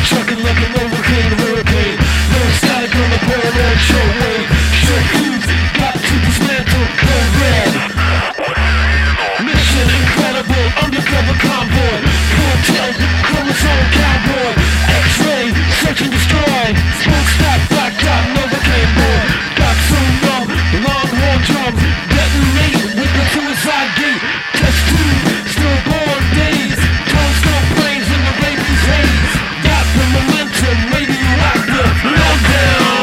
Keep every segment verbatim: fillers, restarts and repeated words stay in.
Trucking like an overcame hurricane. No static on the parallel shortwave. Short fuse, got to dismantle, go red. Mission incredible, undercover convoy. Cartel, chromosome cowboy. X-ray, search and destroy. Smokestack, black dot, Novocaine boy. Got so numb, longhorn drum. Detonate with the suicide gate. Test tube, stillborn days. Telescope planes in the rabies haze. Got the momentum, radioactive, lowdown.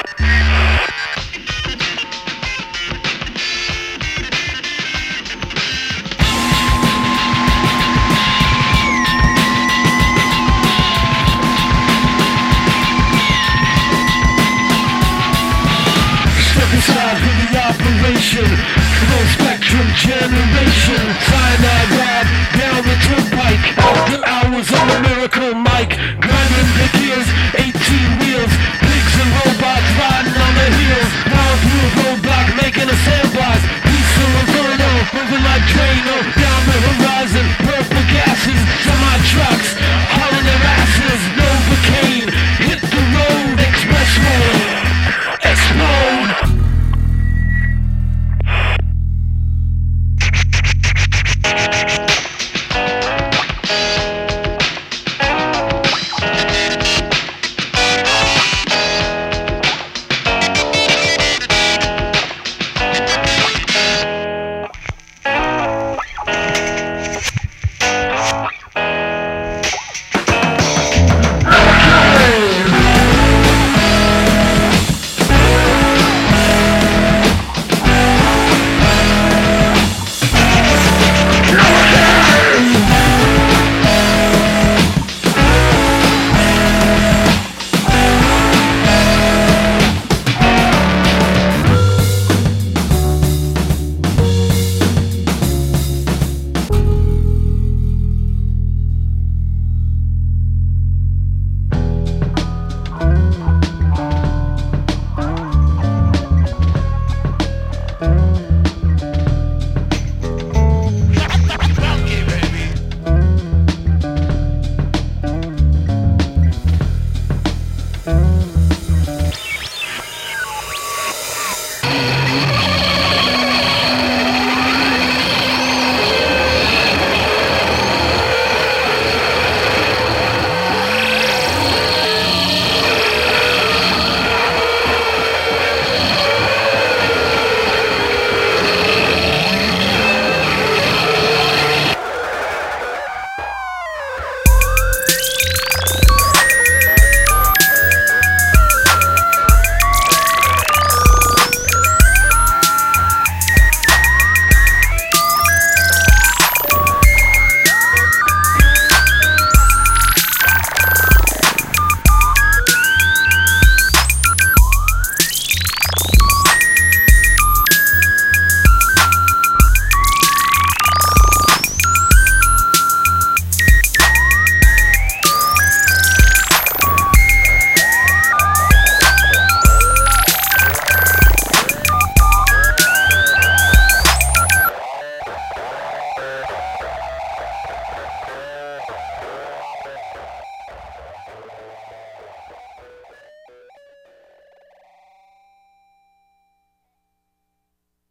Step aside for the operation. Full spectrum generation. Cyanide ride down the turnpike. After hours on the miracle mic.